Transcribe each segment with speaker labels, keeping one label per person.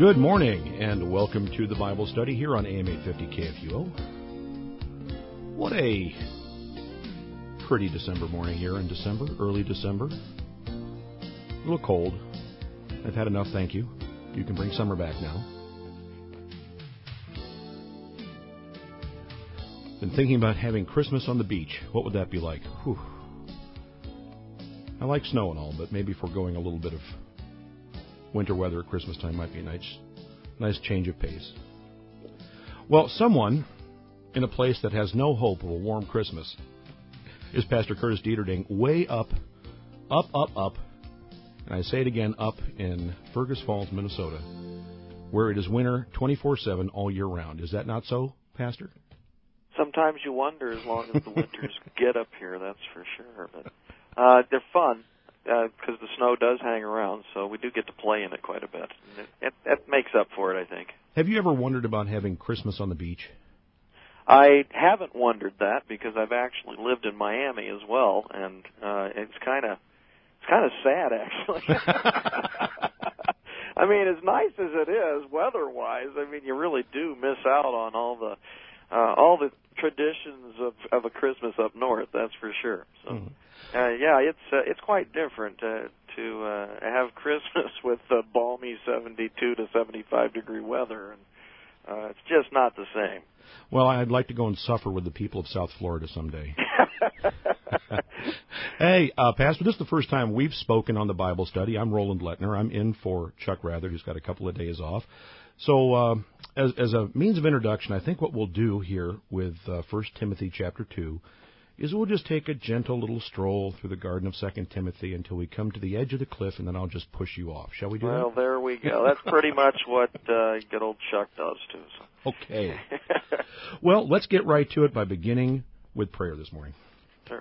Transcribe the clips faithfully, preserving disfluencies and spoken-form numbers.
Speaker 1: Good morning, and welcome to the Bible study here on A M eight fifty K F U O. What a pretty December morning here in December, early December. A little cold. I've had enough, thank you. You can bring summer back now. Been thinking about having Christmas on the beach. What would that be like? Whew. I like snow and all, but maybe foregoing a little bit of winter weather at Christmas time might be a nice, nice change of pace. Well, someone in a place that has no hope of a warm Christmas is Pastor Curtis Dieterding, way up, up, up, up, and I say it again, up in Fergus Falls, Minnesota, where it is winter twenty-four seven all year round. Is that not so, Pastor?
Speaker 2: Sometimes you wonder, as long as the winters get up here, that's for sure. But uh, they're fun. Because uh, the snow does hang around, so we do get to play in it quite a bit. It, it, it makes up for it, I think.
Speaker 1: Have you ever wondered about having Christmas on the beach?
Speaker 2: I haven't wondered that because I've actually lived in Miami as well, and uh, it's kind of it's kind of sad, actually. I mean, as nice as it is weather-wise, I mean, you really do miss out on all the uh, all the traditions of, of a Christmas up north. That's for sure. So. Mm. Uh, yeah, it's uh, it's quite different uh, to uh, have Christmas with uh, balmy seventy-two to seventy-five degree weather, and uh, it's just not the same.
Speaker 1: Well, I'd like to go and suffer with the people of South Florida someday. Hey, uh, Pastor, this is the first time we've spoken on the Bible study. I'm Roland Lettner. I'm in for Chuck Rather, who's got a couple of days off. So, uh, as as a means of introduction, I think what we'll do here with uh, First Timothy chapter two is we'll just take a gentle little stroll through the garden of Second Timothy until we come to the edge of the cliff, and then I'll just push you off. Shall we do
Speaker 2: well,
Speaker 1: that?
Speaker 2: Well, there we go. That's pretty much what uh, good old Chuck does, too. So.
Speaker 1: Okay. Well, let's get right to it by beginning with prayer this morning.
Speaker 2: Sure.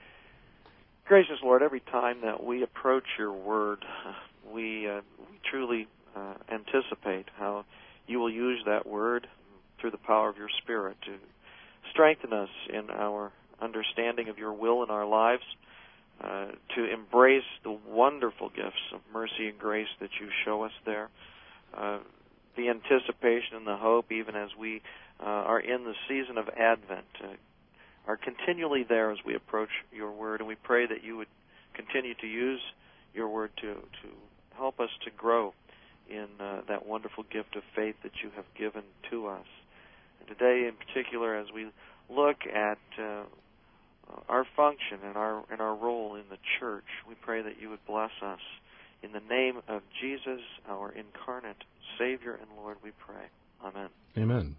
Speaker 2: Gracious Lord, every time that we approach your word, we, uh, we truly uh, anticipate how you will use that word through the power of your Spirit to strengthen us in our understanding of your will in our lives, uh, to embrace the wonderful gifts of mercy and grace that you show us there, uh, the anticipation and the hope, even as we uh, are in the season of Advent, uh, are continually there as we approach your word, and we pray that you would continue to use your word to, to help us to grow in uh, that wonderful gift of faith that you have given to us. And today in particular, as we look at uh, our function and our and our role in the church, we pray that you would bless us. In the name of Jesus, our incarnate Savior and Lord, we pray. Amen.
Speaker 1: Amen.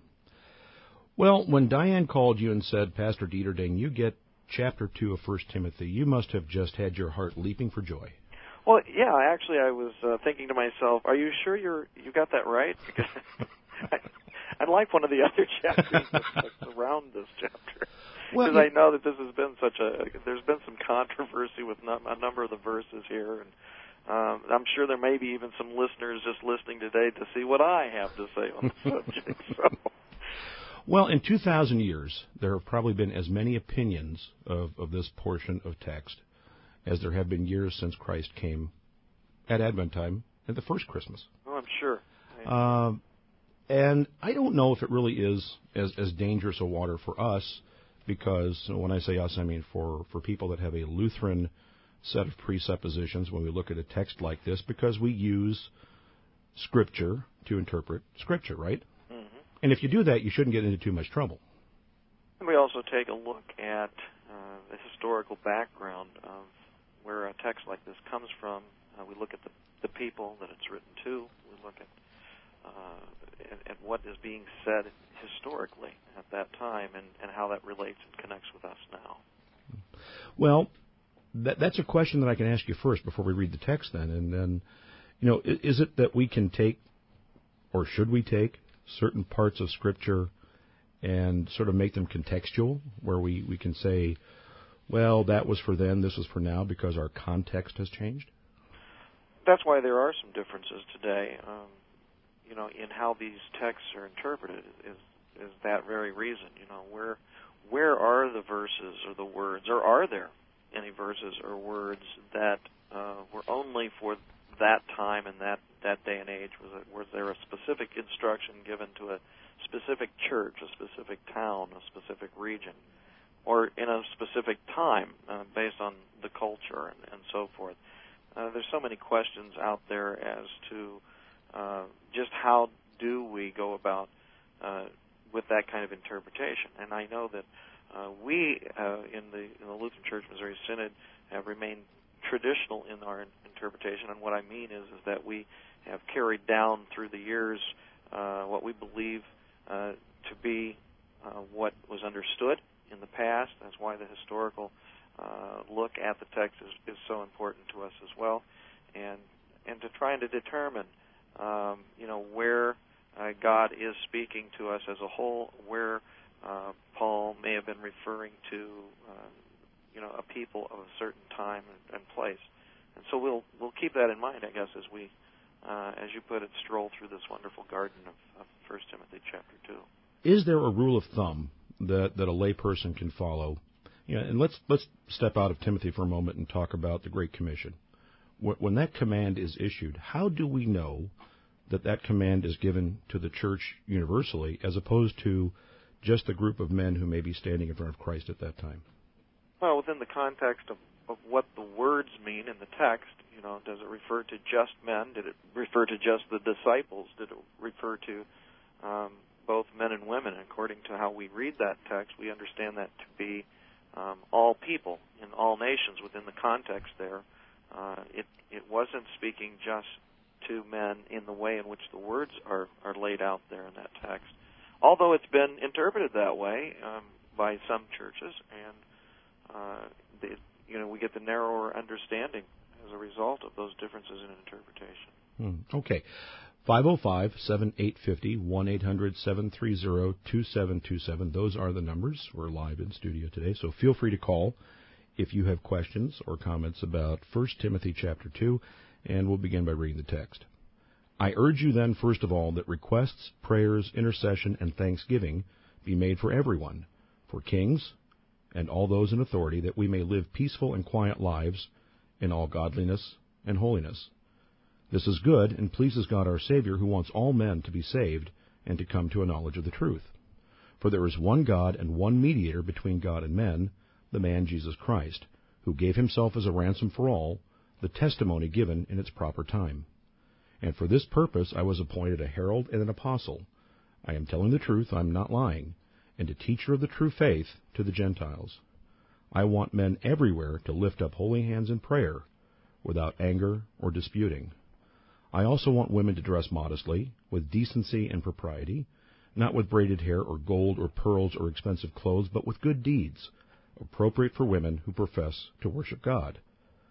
Speaker 1: Well, when Diane called you and said, Pastor Dieterding, you get chapter two of First Timothy, you must have just had your heart leaping for joy.
Speaker 2: Well, yeah, actually I was uh, thinking to myself, are you sure you're you got that right? Because I, I'd like one of the other chapters that's around this chapter. Because well, I know that this has been such a, there's been some controversy with num- a number of the verses here, and um, I'm sure there may be even some listeners just listening today to see what I have to say on the subject. So.
Speaker 1: Well, in two thousand years, there have probably been as many opinions of, of this portion of text as there have been years since Christ came at Advent time at the first Christmas.
Speaker 2: Oh, I'm sure.
Speaker 1: Uh, and I don't know if it really is as, as dangerous a water for us, because when I say us, I mean for, for people that have a Lutheran set of presuppositions when we look at a text like this, because we use Scripture to interpret Scripture, right? Mm-hmm. And if you do that, you shouldn't get into too much trouble.
Speaker 2: We also take a look at uh, the historical background of where a text like this comes from. Uh, we look at the, the people that it's written to. We look at uh, at, at what is being said historically at that time, and, and how that relates and connects with us now.
Speaker 1: Well, that, that's a question that I can ask you first before we read the text then. And then, you know, is it that we can take, or should we take, certain parts of Scripture and sort of make them contextual, where we, we can say, well, that was for then, this was for now, because our context has changed?
Speaker 2: That's why there are some differences today. Um, you know, in how these texts are interpreted is is that very reason. You know, where where are the verses or the words, or are there any verses or words that uh, were only for that time and that, that day and age? Was, it, was there a specific instruction given to a specific church, a specific town, a specific region, or in a specific time uh, based on the culture and, and so forth? Uh, there's so many questions out there as to uh, just how do we go about uh, with that kind of interpretation. And I know that uh, we uh, in the in the Lutheran Church Missouri Synod have remained traditional in our interpretation. And what I mean is, is that we have carried down through the years uh, what we believe uh, to be uh, what was understood in the past. That's why the historical uh, look at the text is, is so important to us as well, and and to trying to determine, um, you know, where uh, God is speaking to us as a whole, where uh, Paul may have been referring to, uh, you know, a people of a certain time and, and place. And so we'll we'll keep that in mind, I guess, as we, uh, as you put it, stroll through this wonderful garden of, of First Timothy chapter two.
Speaker 1: Is there a rule of thumb that, that a layperson can follow? You know, and let's let's step out of Timothy for a moment and talk about the Great Commission. When that command is issued, how do we know that that command is given to the church universally as opposed to just a group of men who may be standing in front of Christ at that time?
Speaker 2: Well, within the context of, of what the words mean in the text, you know, does it refer to just men? Did it refer to just the disciples? Did it refer to um, both men and women? According to how we read that text, we understand that to be um, all people in all nations within the context there. Uh, it, it wasn't speaking just to men in the way in which the words are, are laid out there in that text, although it's been interpreted that way um, by some churches, and uh, the, you know, we get the narrower understanding as a result of those differences in interpretation.
Speaker 1: Hmm. Okay. five oh five, seven eight five oh, one eight hundred, seven three zero, two seven two seven. Those are the numbers. We're live in studio today, so feel free to call if you have questions or comments about First Timothy chapter two, and we'll begin by reading the text. I urge you then, first of all, that requests, prayers, intercession, and thanksgiving be made for everyone, for kings and all those in authority, that we may live peaceful and quiet lives in all godliness and holiness. This is good and pleases God our Savior, who wants all men to be saved and to come to a knowledge of the truth. For there is one God and one mediator between God and men, the man Jesus Christ, who gave himself as a ransom for all, the testimony given in its proper time. And for this purpose I was appointed a herald and an apostle. I am telling the truth, I am not lying, and a teacher of the true faith to the Gentiles. I want men everywhere to lift up holy hands in prayer, without anger or disputing. I also want women to dress modestly, with decency and propriety, not with braided hair or gold or pearls or expensive clothes, but with good deeds, appropriate for women who profess to worship God.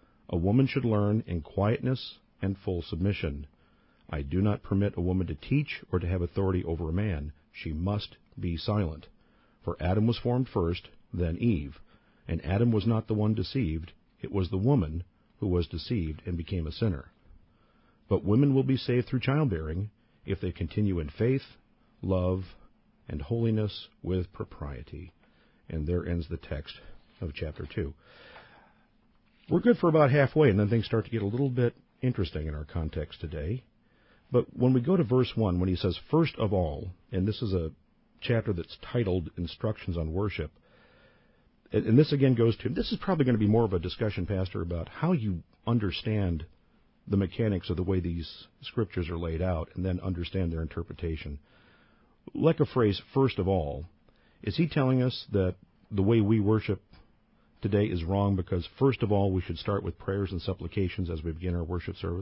Speaker 1: A woman should learn in quietness and full submission. I do not permit a woman to teach or to have authority over a man. She must be silent. For Adam was formed first, then Eve. And Adam was not the one deceived. It was the woman who was deceived and became a sinner. But women will be saved through childbearing if they continue in faith, love, and holiness with propriety. And there ends the text of chapter two. We're good for about halfway, and then things start to get a little bit interesting in our context today. But when we go to verse one, when he says, first of all, and this is a chapter that's titled Instructions on Worship, and this again goes to, this is probably going to be more of a discussion, Pastor, about how you understand the mechanics of the way these scriptures are laid out and then understand their interpretation. Like a phrase, first of all, is he telling us that the way we worship today is wrong because, first of all, we should start with prayers and supplications as we begin our worship service?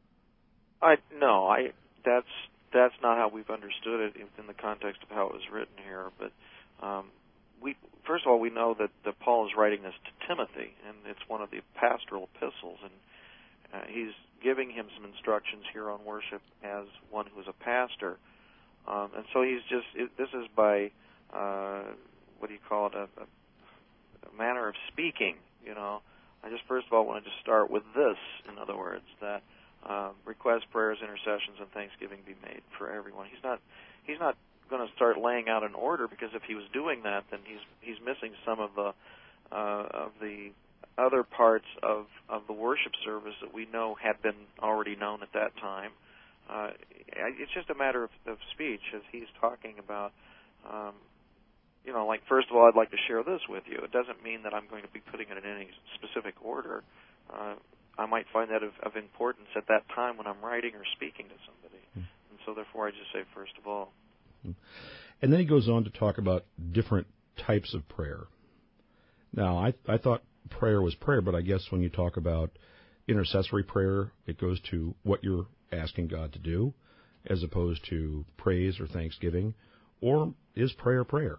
Speaker 2: I no, I that's that's not how we've understood it in the context of how it was written here. But um, we first of all, we know that, that Paul is writing this to Timothy, and it's one of the pastoral epistles, and uh, he's giving him some instructions here on worship as one who is a pastor. Um, and so he's just, it, this is by, uh, what do you call it, a, a manner of speaking, you know. I just first of all wanted to start with this, in other words, that uh, requests, prayers, intercessions, and thanksgiving be made for everyone. He's not, he's not going to start laying out an order, because if he was doing that, then he's he's missing some of the uh, of the other parts of, of the worship service that we know had been already known at that time. Uh, it's just a matter of, of speech, as he's talking about. Um, you know, like, first of all, I'd like to share this with you. It doesn't mean that I'm going to be putting it in any specific order. Uh, I might find that of, of importance at that time when I'm writing or speaking to somebody. Mm. And so, therefore, I just say, first of all.
Speaker 1: Mm. And then he goes on to talk about different types of prayer. Now, I, I thought prayer was prayer, but I guess when you talk about intercessory prayer, it goes to what you're asking God to do, as opposed to praise or thanksgiving. Or is prayer prayer?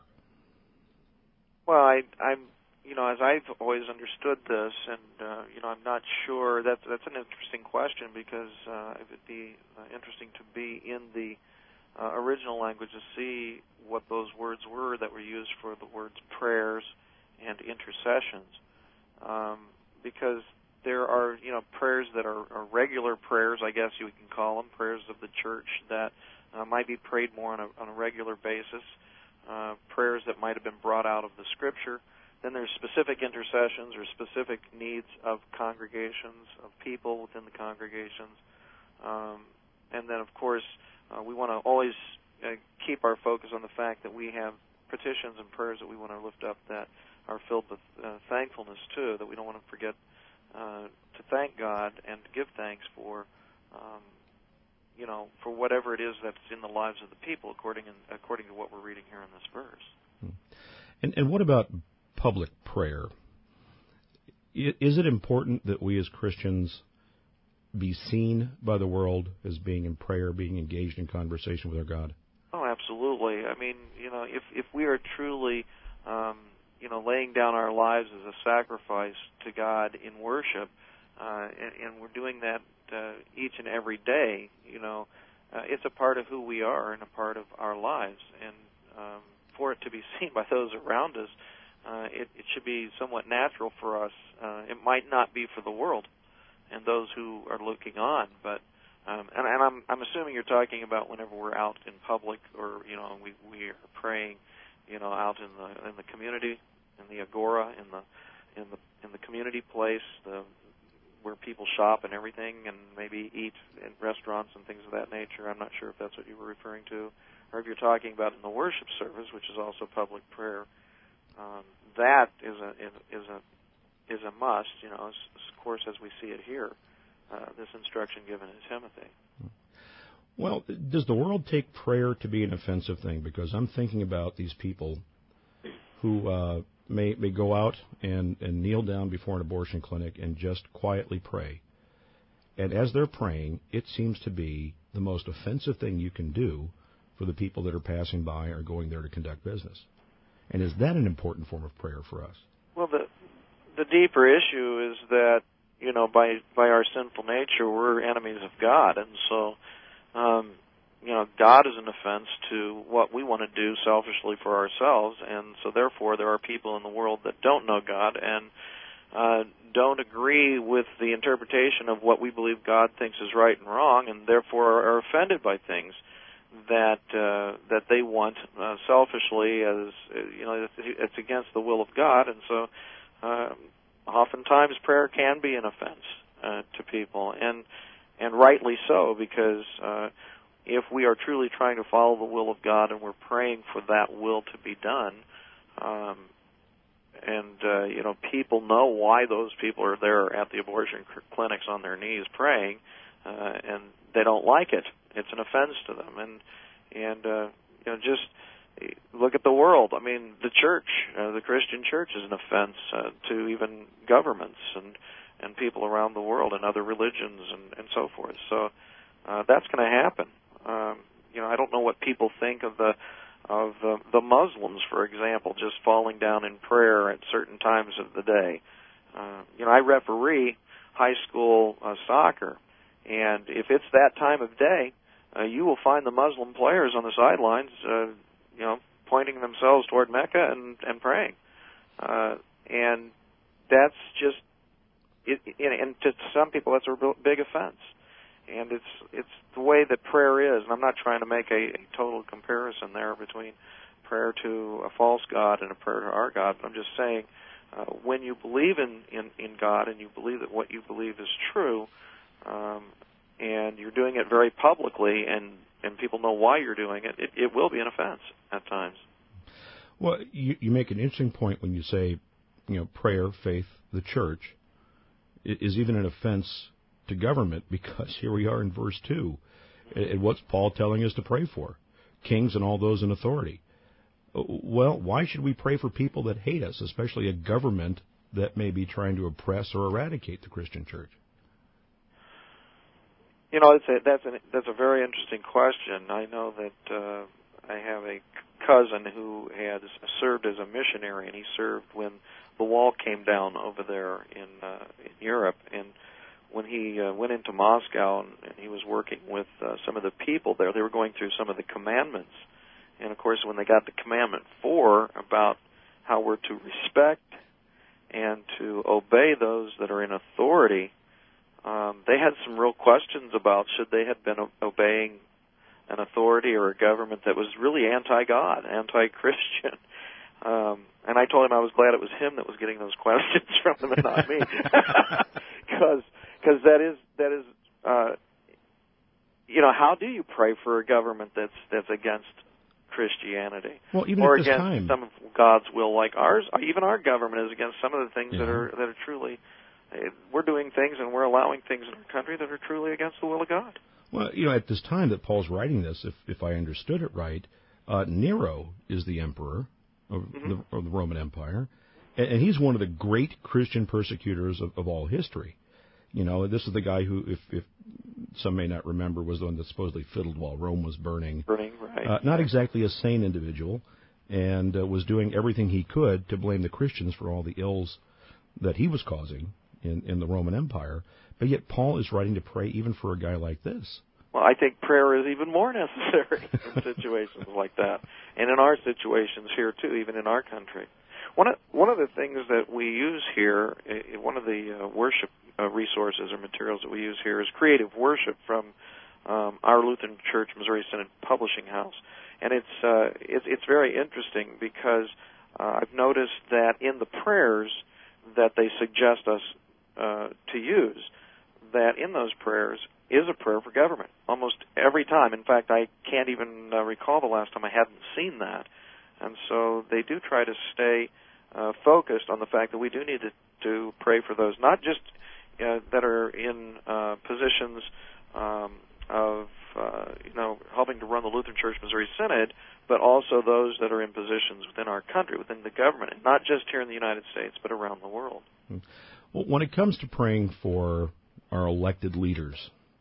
Speaker 2: Well, I, I'm, you know, as I've always understood this, and uh, you know, I'm not sure. That's that's an interesting question, because uh, it would be uh, interesting to be in the uh, original language to see what those words were that were used for the words prayers and intercessions, um, because there are, you know, prayers that are, are regular prayers, I guess you can call them, prayers of the church that uh, might be prayed more on a, on a regular basis, uh, prayers that might have been brought out of the Scripture. Then there's specific intercessions or specific needs of congregations, of people within the congregations. Um, and then, of course, uh, we want to always uh, keep our focus on the fact that we have petitions and prayers that we want to lift up that are filled with uh, thankfulness, too, that we don't want to forget uh, to thank God and to give thanks for, um, you know, for whatever it is that's in the lives of the people, according in, according to what we're reading here in this verse.
Speaker 1: And, and what about public prayer? Is it important that we as Christians be seen by the world as being in prayer, being engaged in conversation with our God?
Speaker 2: Oh, absolutely. I mean, you know, if if we are truly, um, you know, laying down our lives as a sacrifice to God in worship, uh, and, and we're doing that uh, each and every day, you know, uh, it's a part of who we are and a part of our lives. And um, for it to be seen by those around us, uh, it, it should be somewhat natural for us. Uh, it might not be for the world and those who are looking on, but um, and, and I'm I'm assuming you're talking about whenever we're out in public, or you know, we we are praying, you know, out in the in the community, in the agora, in the in the in the community place, the where people shop and everything, and maybe eat in restaurants and things of that nature. I'm not sure if that's what you were referring to, or if you're talking about in the worship service, which is also public prayer. Um, that is a is a is a must, you know, as, of course, as we see it here, uh, this instruction given to Timothy.
Speaker 1: Well, does the world take prayer to be an offensive thing? Because I'm thinking about these people who uh, may may go out and, and kneel down before an abortion clinic and just quietly pray. And as they're praying, it seems to be the most offensive thing you can do for the people that are passing by or going there to conduct business. And is that an important form of prayer for us?
Speaker 2: Well, the the deeper issue is that, you know, by by our sinful nature, we're enemies of God, and so, um, you know, God is an offense to what we want to do selfishly for ourselves, and so therefore there are people in the world that don't know God and uh, don't agree with the interpretation of what we believe God thinks is right and wrong, and therefore are offended by things that uh, that they want uh, selfishly, as you know, it's against the will of God, and so uh, oftentimes prayer can be an offense uh, to people, and and rightly so, because uh, if we are truly trying to follow the will of God and we're praying for that will to be done, um, and uh, you know, people know why those people are there at the abortion clinics on their knees praying, uh, and they don't like it. It's an offense to them, and and uh, you know, just look at the world. I mean, the church, uh, the Christian church, is an offense uh, to even governments and and people around the world and other religions and, and so forth. So uh, that's going to happen. Um, you know, I don't know what people think of the of the, the Muslims, for example, just falling down in prayer at certain times of the day. Uh, you know, I referee high school uh, soccer, and if it's that time of day, Uh, you will find the Muslim players on the sidelines, uh, you know, pointing themselves toward Mecca and, and praying. Uh, and that's just, it, it, and to some people, that's a real big offense. And it's it's the way that prayer is. And I'm not trying to make a, a total comparison there between prayer to a false God and a prayer to our God, but I'm just saying uh, when you believe in, in, in God and you believe that what you believe is true, um, and you're doing it very publicly, and, and people know why you're doing it, it, it will be an offense at times.
Speaker 1: Well, you, you make an interesting point when you say, you know, prayer, faith, the church is even an offense to government, because here we are in verse two. And what's Paul telling us to pray for? Kings and all those in authority. Well, why should we pray for people that hate us, especially a government that may be trying to oppress or eradicate the Christian church?
Speaker 2: You know, it's a, that's, an, that's a very interesting question. I know that uh, I have a cousin who had served as a missionary, and he served when the wall came down over there in, uh, in Europe, and when he uh, went into Moscow and, and he was working with uh, some of the people there, they were going through some of the commandments. And, of course, when they got to Commandment four about how we're to respect and to obey those that are in authority, um, they had some real questions about should they have been obeying an authority or a government that was really anti-God, anti-Christian. Um, and I told him I was glad it was him that was getting those questions from them and not me. Because Because that is that is, uh, you know, how do you pray for a government that's that's against Christianity,
Speaker 1: well, even
Speaker 2: or
Speaker 1: at this
Speaker 2: against
Speaker 1: time.
Speaker 2: some of God's will, like ours? Even our government is against some of the things
Speaker 1: yeah.
Speaker 2: that are that are truly. We're doing things and we're allowing things in our country that are truly against the will of God.
Speaker 1: Well, you know, at this time that Paul's writing this, if if I understood it right, uh, Nero is the emperor of, mm-hmm. the, of the Roman Empire, and, and he's one of the great Christian persecutors of, of all history. You know, this is the guy who, if, if some may not remember, was the one that supposedly fiddled while Rome was burning.
Speaker 2: Burning, right.
Speaker 1: Uh, not exactly a sane individual, and uh, was doing everything he could to blame the Christians for all the ills that he was causing in, in the Roman Empire. But yet Paul is writing to pray even for a guy like this.
Speaker 2: Well, I think prayer is even more necessary in situations like that, and in our situations here, too, even in our country. One of, one of the things that we use here, one of the uh, worship uh, resources or materials that we use here is Creative Worship from um, our Lutheran Church Missouri Synod Publishing House. And it's, uh, it's, it's very interesting because uh, I've noticed that in the prayers that they suggest us uh, to use, that in those prayers is a prayer for government almost every time. In fact, I can't even uh, recall the last time I hadn't seen that. And so they do try to stay uh, focused on the fact that we do need to, to pray for those, not just uh, that are in uh, positions um, of, uh, you know, helping to run the Lutheran Church Missouri Synod, but also those that are in positions within our country, within the government, and not just here in the United States, but around the world.
Speaker 1: Well, when it comes to praying for our elected leaders,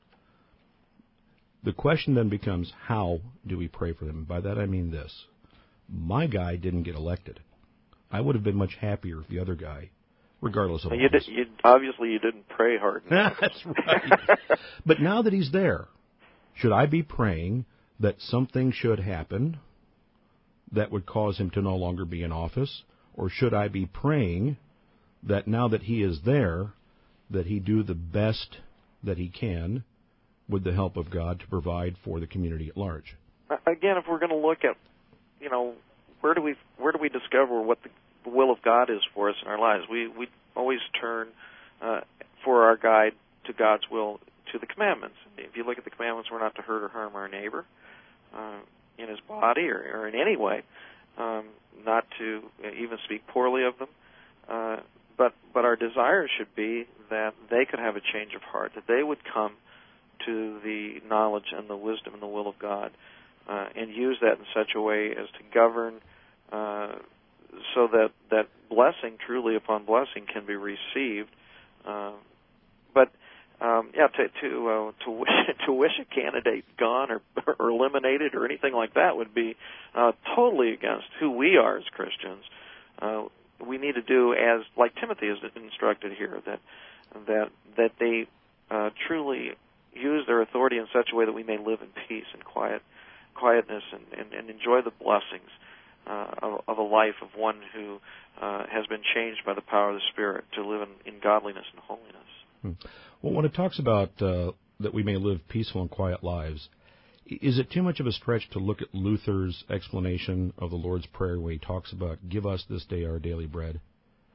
Speaker 1: the question then becomes, how do we pray for them? And by that I mean this. My guy didn't get elected. I would have been much happier if the other guy, regardless of
Speaker 2: well, you did, you, obviously you didn't pray hard enough.
Speaker 1: That's right. But now that he's there, should I be praying that something should happen that would cause him to no longer be in office? Or should I be praying that now that he is there, that he do the best that he can with the help of God to provide for the community at large?
Speaker 2: Again, if we're going to look at, you know, where do we where do we discover what the will of God is for us in our lives? We we always turn uh, for our guide to God's will to the commandments. If you look at the commandments, we're not to hurt or harm our neighbor uh, in his body or, or in any way, um, not to even speak poorly of them. Uh, but but our desire should be that they could have a change of heart, that they would come to the knowledge and the wisdom and the will of God, uh, and use that in such a way as to govern uh, so that, that blessing, truly upon blessing, can be received. Uh, but um, yeah, to to uh, to wish to wish a candidate gone or, or eliminated or anything like that would be uh, totally against who we are as Christians. Uh, we need to do as like Timothy is instructed here, that that that they uh, truly use their authority in such a way that we may live in peace and quiet, quietness and, and, and enjoy the blessings uh, of, of a life of one who uh, has been changed by the power of the Spirit to live in, in godliness and holiness.
Speaker 1: Hmm. Well, when it talks about uh, that we may live peaceful and quiet lives, is it too much of a stretch to look at Luther's explanation of the Lord's Prayer where he talks about, give us this day our daily bread?
Speaker 2: No,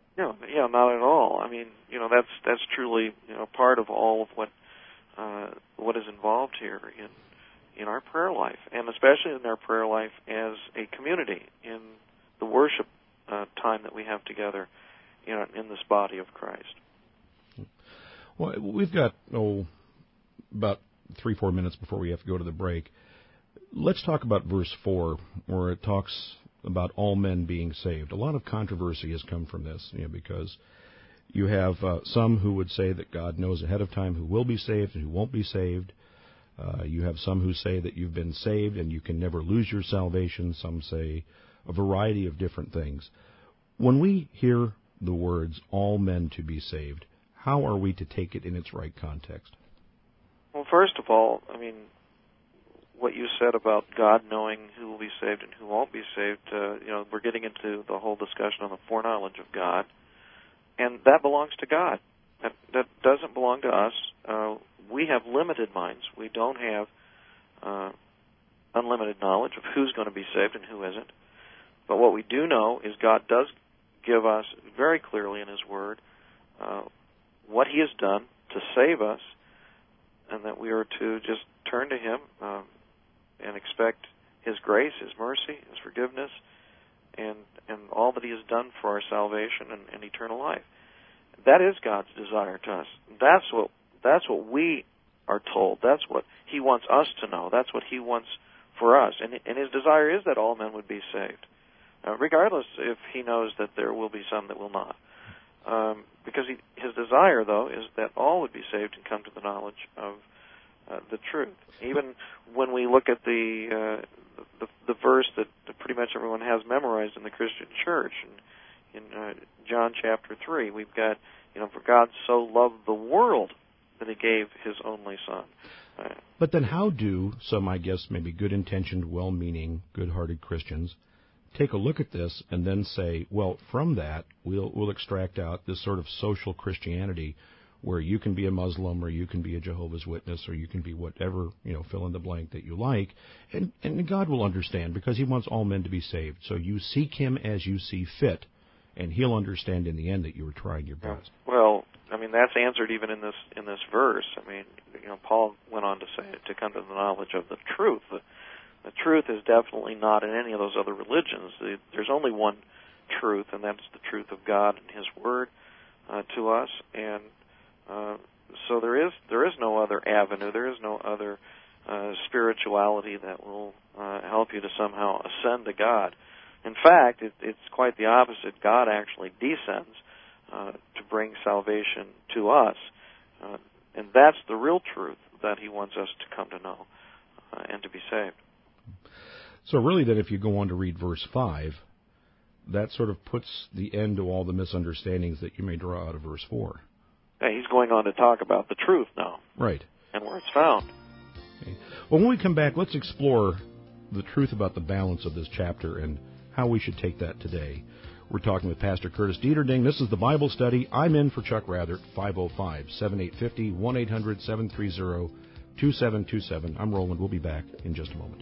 Speaker 2: yeah, not at all. I mean, you know, that's that's truly, you know, part of all of what uh, what is involved here in in our prayer life, and especially in our prayer life as a community, in the worship uh, time that we have together, you know, in this body of Christ.
Speaker 1: Well, we've got oh about three four minutes before we have to go to the break. Let's talk about verse four, where it talks about all men being saved. A lot of controversy has come from this, you know, because you have uh, some who would say that God knows ahead of time who will be saved and who won't be saved. Uh, you have some who say that you've been saved and you can never lose your salvation. Some say a variety of different things. When we hear the words, all men to be saved, how are we to take it in its right context?
Speaker 2: Well, first of all, I mean, what you said about God knowing who will be saved and who won't be saved, uh, you know, we're getting into the whole discussion on the foreknowledge of God, and that belongs to God. That, that doesn't belong to us. Uh, we have limited minds. We don't have uh, unlimited knowledge of who's going to be saved and who isn't. But what we do know is God does give us very clearly in His Word uh, what He has done to save us, and that we are to just turn to Him um, and expect His grace, His mercy, His forgiveness, and and all that He has done for our salvation and, and eternal life. That is God's desire to us. That's what that's what we are told. That's what He wants us to know. That's what He wants for us. And, and His desire is that all men would be saved, uh, regardless if He knows that there will be some that will not. Um, because he, His desire, though, is that all would be saved and come to the knowledge of uh, the truth. Even when we look at the, uh, the the verse that pretty much everyone has memorized in the Christian church, in, in uh, John chapter three, we've got, you know, for God so loved the world that He gave His only Son. Uh,
Speaker 1: but then how do some, I guess, maybe good-intentioned, well-meaning, good-hearted Christians take a look at this and then say, well, from that, we'll we'll extract out this sort of social Christianity where you can be a Muslim or you can be a Jehovah's Witness or you can be whatever, you know, fill in the blank that you like, and, and God will understand because He wants all men to be saved. So you seek Him as you see fit, and He'll understand in the end that you were trying your best.
Speaker 2: Well, I mean, that's answered even in this in this verse. I mean, you know, Paul went on to say to come to the knowledge of the truth. The, the truth is definitely not in any of those other religions. The, there's only one truth, and that's the truth of God and His Word uh, to us. And uh, so there is there is no other avenue. There is no other uh, spirituality that will uh, help you to somehow ascend to God. In fact, it, it's quite the opposite. God actually descends uh, to bring salvation to us. Uh, and that's the real truth that He wants us to come to know uh, and to be saved.
Speaker 1: So really then if you go on to read verse five, that sort of puts the end to all the misunderstandings that you may draw out of verse four.
Speaker 2: Yeah, he's going on to talk about the truth now.
Speaker 1: Right.
Speaker 2: And where it's found.
Speaker 1: Okay. Well, when we come back, let's explore the truth about the balance of this chapter and how we should take that today. We're talking with Pastor Curtis Dieterding. This is the Bible Study. I'm in for Chuck Rather, five oh five, seven eight five oh, one eight hundred, seven three zero, two seven two seven. I'm Roland. We'll be back in just a moment.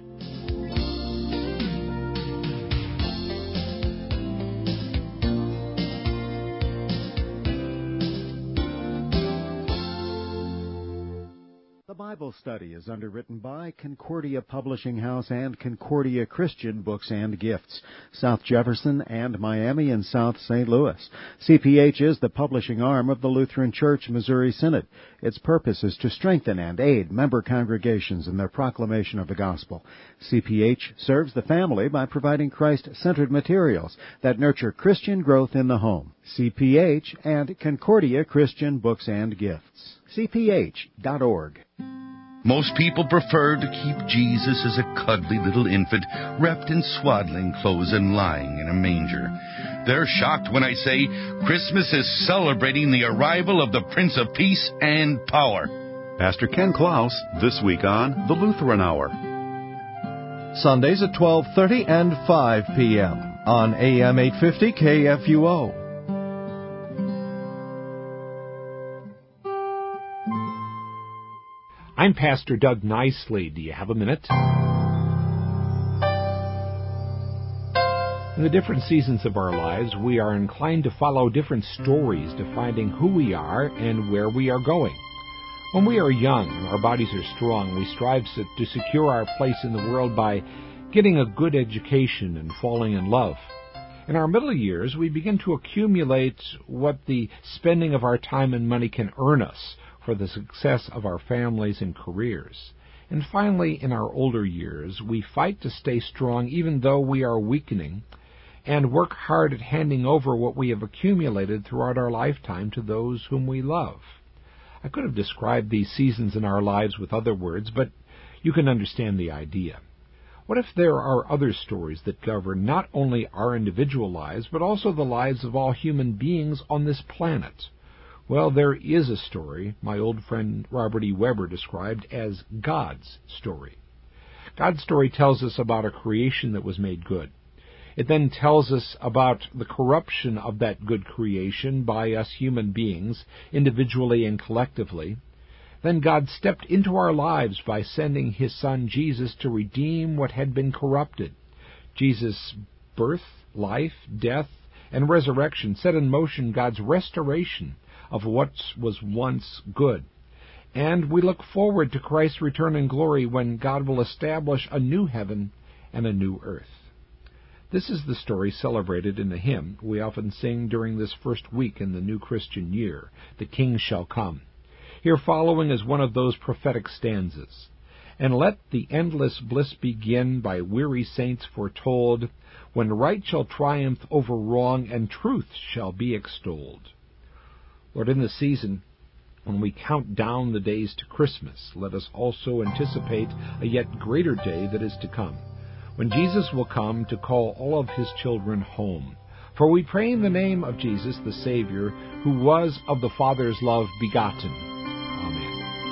Speaker 3: The Bible Study is underwritten by Concordia Publishing House and Concordia Christian Books and Gifts, South Jefferson and Miami and South Saint Louis. C P H is the publishing arm of the Lutheran Church Missouri Synod. Its purpose is to strengthen and aid member congregations in their proclamation of the gospel. C P H serves the family by providing Christ-centered materials that nurture Christian growth in the home. C P H and Concordia Christian Books and Gifts. C P H dot org.
Speaker 4: Most people prefer to keep Jesus as a cuddly little infant wrapped in swaddling clothes and lying in a manger. They're shocked when I say Christmas is celebrating the arrival of the Prince of Peace and Power.
Speaker 5: Pastor Ken Klaus, this week on The Lutheran Hour.
Speaker 6: Sundays at twelve thirty and five p.m. on A M eight fifty K F U O.
Speaker 7: I'm Pastor Doug Nicely. Do you have a minute? In the different seasons of our lives, we are inclined to follow different stories defining who we are and where we are going. When we are young, our bodies are strong, we strive to secure our place in the world by getting a good education and falling in love. In our middle years, we begin to accumulate what the spending of our time and money can earn us for the success of our families and careers. And finally, in our older years, we fight to stay strong even though we are weakening, and work hard at handing over what we have accumulated throughout our lifetime to those whom we love. I could have described these seasons in our lives with other words, but you can understand the idea. What if there are other stories that govern not only our individual lives, but also the lives of all human beings on this planet? Well, there is a story my old friend Robert E. Weber described as God's story. God's story tells us about a creation that was made good. It then tells us about the corruption of that good creation by us human beings, individually and collectively. Then God stepped into our lives by sending His Son Jesus to redeem what had been corrupted. Jesus' birth, life, death, and resurrection set in motion God's restoration of what was once good. And we look forward to Christ's return in glory when God will establish a new heaven and a new earth. This is the story celebrated in the hymn we often sing during this first week in the new Christian year, "The King Shall Come." Here following is one of those prophetic stanzas. "And let the endless bliss begin by weary saints foretold, when right shall triumph over wrong and truth shall be extolled." Lord, in the season when we count down the days to Christmas, let us also anticipate a yet greater day that is to come, when Jesus will come to call all of His children home. For we pray in the name of Jesus, the Savior, who was of the Father's love begotten. Amen.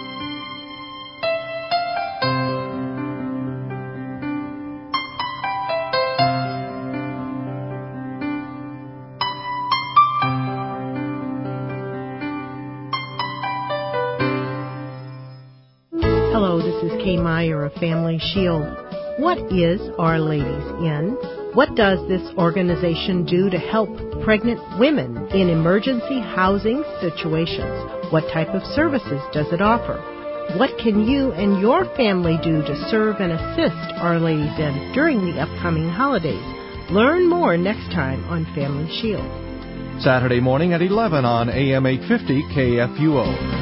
Speaker 8: Hello, this is Kay Meyer of Family Shield. What is Our Ladies In? What does this organization do to help pregnant women in emergency housing situations? What type of services does it offer? What can you and your family do to serve and assist Our Ladies In during the upcoming holidays? Learn more next time on Family Shield.
Speaker 6: Saturday morning at eleven on A M eight fifty K F U O.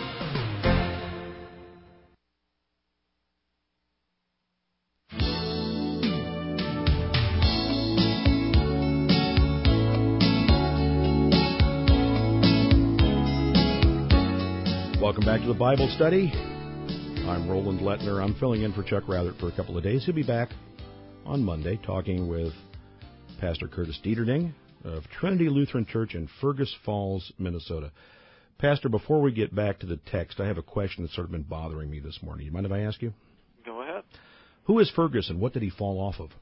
Speaker 1: Welcome back to the Bible Study. I'm Roland Lettner. I'm filling in for Chuck Rathert for a couple of days. He'll be back on Monday talking with Pastor Curtis Dieterding of Trinity Lutheran Church in Fergus Falls, Minnesota. Pastor, before we get back to the text, I have a question that's sort of been bothering me this morning. You mind if I ask you?
Speaker 2: Go ahead.
Speaker 1: Who is Fergus and what did he fall off of?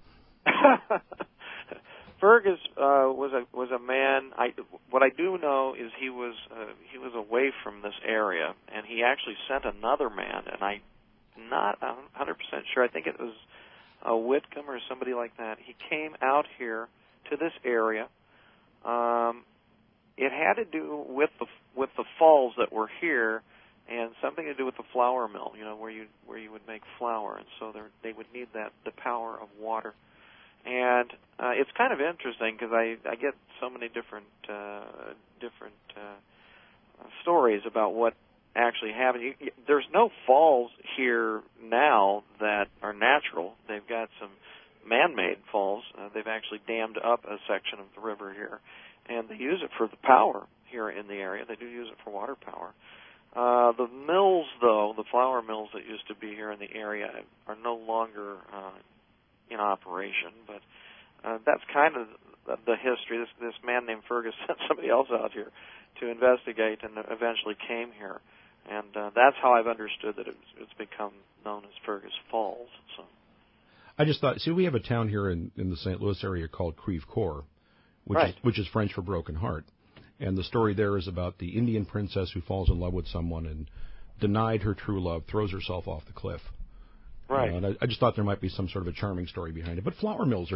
Speaker 2: Fergus uh, was a was a man. I what I do know is he was uh, he was away from this area, and he actually sent another man. And I'm not one hundred percent sure. I think it was uh, Whitcomb or somebody like that. He came out here to this area. Um, it had to do with the with the falls that were here, and something to do with the flour mill. You know, where you where you would make flour, and so they would need that the power of water. And uh, it's kind of interesting because I, I get so many different uh, different uh, stories about what actually happened. You, you, there's no falls here now that are natural. They've got some man-made falls. Uh, they've actually dammed up a section of the river here, and they use it for the power here in the area. They do use it for water power. Uh, the mills, though, the flour mills that used to be here in the area are no longer uh, in operation, but uh, that's kind of the history. This this man named Fergus sent somebody else out here to investigate, and eventually came here, and uh, that's how I've understood that it's, it's become known as Fergus Falls. So,
Speaker 1: I just thought, see, we have a town here in, in the Saint Louis area called Creve Coeur, which
Speaker 2: right.
Speaker 1: is which is French for broken heart, and the story there is about the Indian princess who falls in love with someone and denied her true love, throws herself off the cliff.
Speaker 2: Right.
Speaker 1: Uh, and I, I just thought there might be some sort of a charming story behind it. But flour mills are good.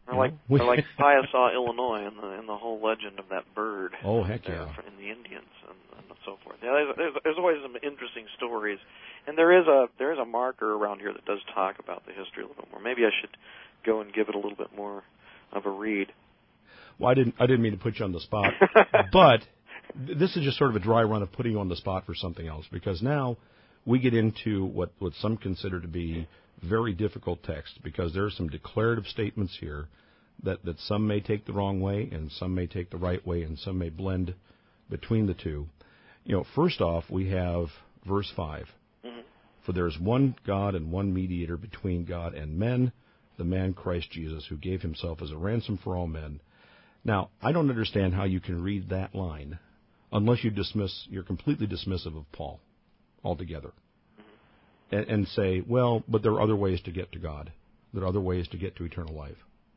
Speaker 2: Or like,
Speaker 1: we,
Speaker 2: or like Piasa, Illinois, and the and the whole legend of that bird.
Speaker 1: Oh, heck yeah!
Speaker 2: In the Indians and, and so forth. Yeah, there's, there's, there's always some interesting stories, and there is a there is a marker around here that does talk about the history a little bit more. Maybe I should go and give it a little bit more of a read.
Speaker 1: Well, I didn't I didn't mean to put you on the spot, but this is just sort of a dry run of putting you on the spot for something else, because now we get into what what some consider to be very difficult text, because there are some declarative statements here that, that some may take the wrong way and some may take the right way and some may blend between the two. You know, first off, we have verse five. Mm-hmm. For there is one God and one mediator between God and men, the man Christ Jesus, who gave himself as a ransom for all men. Now, I don't understand how you can read that line unless you dismiss, you're completely dismissive of Paul altogether. And, and say, well, but there are other ways to get to God. There are other ways to get to eternal life.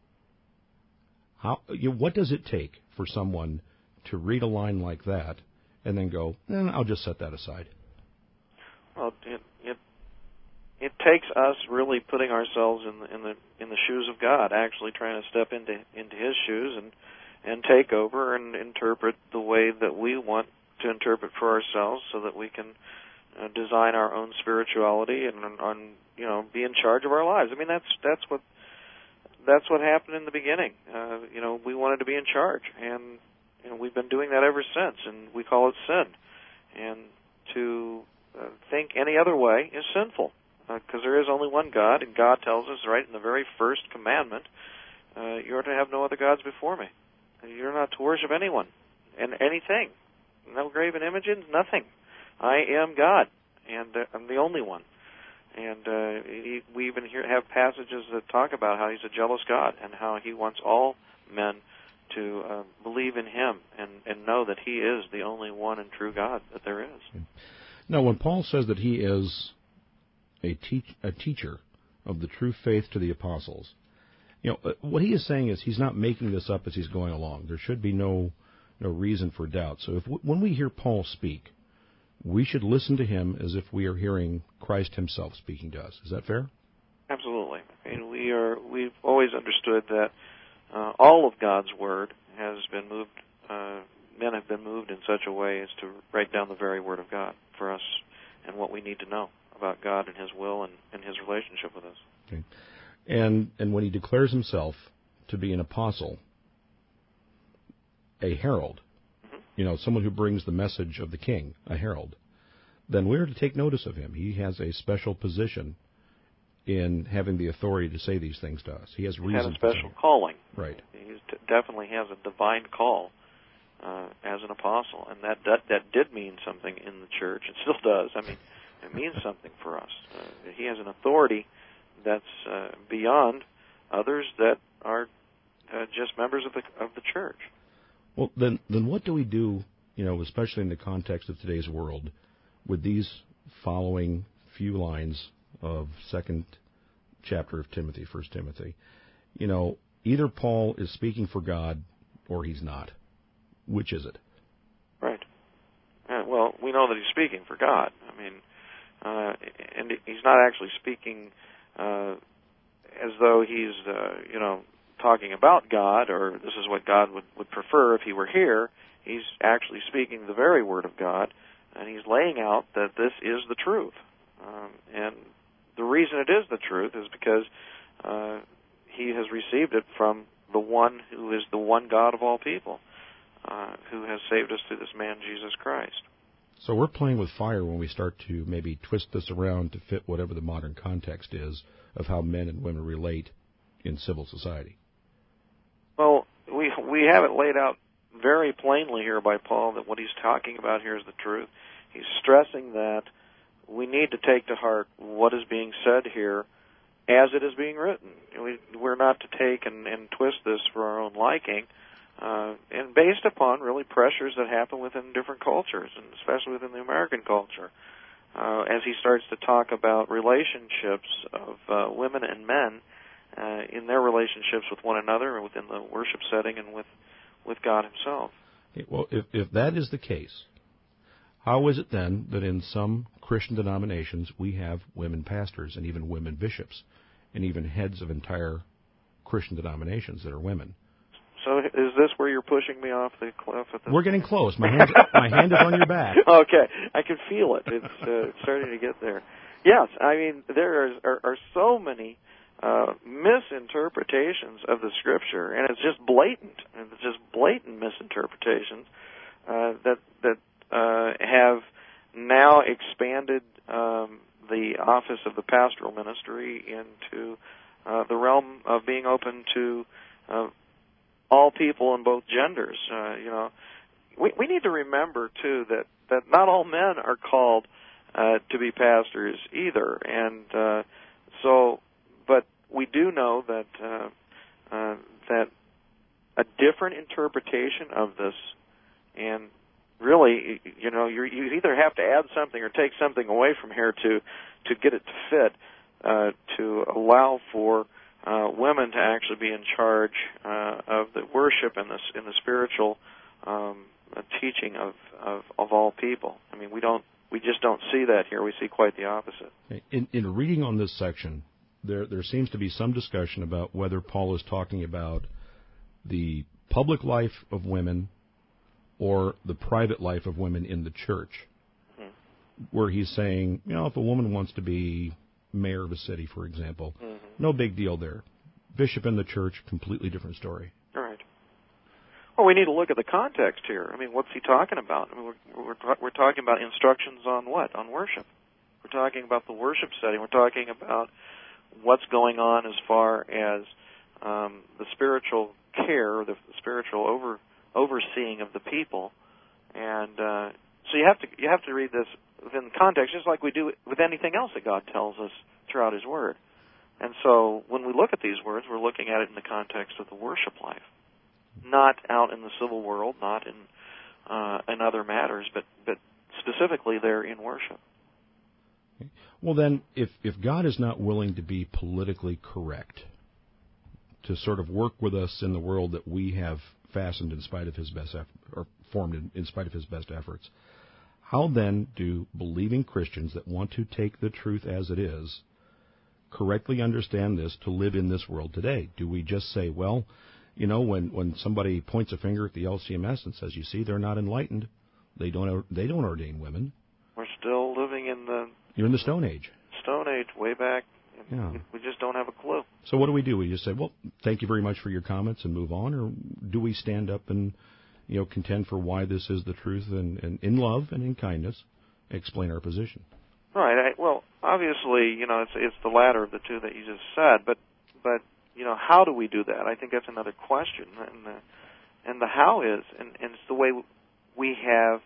Speaker 1: How? You know, what does it take for someone to read a line like that and then go, eh, I'll just set that aside?
Speaker 2: Well, it, it it takes us really putting ourselves in the in the in the shoes of God, actually trying to step into into His shoes and and take over and interpret the way that we want to interpret for ourselves, so that we can Uh, design our own spirituality and on you know be in charge of our lives. I mean, that's that's what that's what happened in the beginning. Uh, you know, we wanted to be in charge, and you know, we've been doing that ever since, and we call it sin. And to uh, think any other way is sinful, because uh, there is only one God, and God tells us right in the very first commandment, uh, "You are to have no other gods before me. You're not to worship anyone and anything. No graven images, nothing. I am God, and uh, I'm the only one." And uh, he, we even hear, have passages that talk about how He's a jealous God and how He wants all men to uh, believe in Him and, and know that He is the only one and true God that there is.
Speaker 1: Now, when Paul says that he is a, teach, a teacher of the true faith to the apostles, you know, what he is saying is he's not making this up as he's going along. There should be no no reason for doubt. So if when we hear Paul speak, we should listen to him as if we are hearing Christ Himself speaking to us. Is that fair?
Speaker 2: Absolutely. I mean, we are. We've always understood that uh, all of God's Word has been moved. Uh, men have been moved in such a way as to write down the very Word of God for us and what we need to know about God and His will and, and His relationship with us.
Speaker 1: Okay. And and when He declares Himself to be an apostle, a herald, you know, someone who brings the message of the King, a herald, then we're to take notice of him. He has a special position in having the authority to say these things to us. He has reason.
Speaker 2: He has a special calling.
Speaker 1: Right.
Speaker 2: He t- definitely has a divine call uh, as an apostle, and that, that that did mean something in the church. It still does. I mean, it means something for us. Uh, he has an authority that's uh, beyond others that are uh, just members of the of the church.
Speaker 1: Well, then, then what do we do, you know, especially in the context of today's world, with these following few lines of second chapter of Timothy, First Timothy? You know, either Paul is speaking for God or he's not. Which is it?
Speaker 2: Right. Uh, well, we know that he's speaking for God. I mean, uh, and he's not actually speaking uh, as though he's, uh, you know, talking about God, or this is what God would, would prefer if He were here. He's actually speaking the very Word of God, and he's laying out that this is the truth. Um, and the reason it is the truth is because uh, he has received it from the one who is the one God of all people, uh, who has saved us through this man, Jesus Christ.
Speaker 1: So we're playing with fire when we start to maybe twist this around to fit whatever the modern context is of how men and women relate in civil society.
Speaker 2: Well, we we have it laid out very plainly here by Paul that what he's talking about here is the truth. He's stressing that we need to take to heart what is being said here as it is being written. We, we're not to take and, and twist this for our own liking, uh, and based upon really pressures that happen within different cultures, and especially within the American culture. Uh, as he starts to talk about relationships of uh, women and men, Uh, in their relationships with one another and within the worship setting and with, with God Himself.
Speaker 1: Well, if, if that is the case, how is it then that in some Christian denominations we have women pastors and even women bishops and even heads of entire Christian denominations that are women.
Speaker 2: So is this where you're pushing me off the cliff? At this
Speaker 1: We're getting close. My hand, my hand is on your back.
Speaker 2: Okay, I can feel it. It's uh, starting to get there. Yes, I mean there are, are, are so many uh, misinterpretations of the Scripture, and it's just blatant, and it's just blatant misinterpretations uh, that that uh, have now expanded um, the office of the pastoral ministry into uh, the realm of being open to uh, all people in both genders. Uh, you know, we we need to remember too that, that not all men are called uh, to be pastors either, and uh, so. But we do know that uh, uh, that a different interpretation of this, and really, you know, you you either have to add something or take something away from here to to get it to fit, uh, to allow for Uh, women to actually be in charge uh, of the worship and the in the spiritual um, uh, teaching of, of of all people. I mean, we don't we just don't see that here. We see quite the opposite.
Speaker 1: In, in reading on this section, there there seems to be some discussion about whether Paul is talking about the public life of women or the private life of women in the church, hmm. where he's saying, you know, if a woman wants to be mayor of a city, for example, mm-hmm. no big deal there. Bishop in the church, completely different story.
Speaker 2: All right. Well, we need to look at the context here. I mean, what's he talking about? I mean, we're, we're, we're talking about instructions on what? On worship. We're talking about the worship setting. We're talking about what's going on as far as um, the spiritual care, the spiritual over overseeing of the people, and uh, so you have to you have to read this within context, just like we do with anything else that God tells us throughout His Word. And so when we look at these words, we're looking at it in the context of the worship life, not out in the civil world, not in uh, in other matters, but, but specifically there in worship.
Speaker 1: Well, then, if, if God is not willing to be politically correct, to sort of work with us in the world that we have fastened in spite of His best effort, or formed in, in spite of His best efforts, how then do believing Christians that want to take the truth as it is correctly understand this to live in this world today? Do we just say, well, you know, when, when somebody points a finger at the L C M S and says, you see, they're not enlightened, they don't they don't ordain women.
Speaker 2: We're still living in the...
Speaker 1: You're in the Stone Age.
Speaker 2: Stone Age, way back.
Speaker 1: Yeah.
Speaker 2: We just don't have a clue.
Speaker 1: So what do we do? We just say, well, thank you very much for your comments and move on? Or do we stand up and, you know, contend for why this is the truth and, and in love and in kindness explain our position?
Speaker 2: Right. I, well, obviously, you know, it's it's the latter of the two that you just said. But, but you know, how do we do that? I think that's another question. And the, and the how is, and, and it's the way we have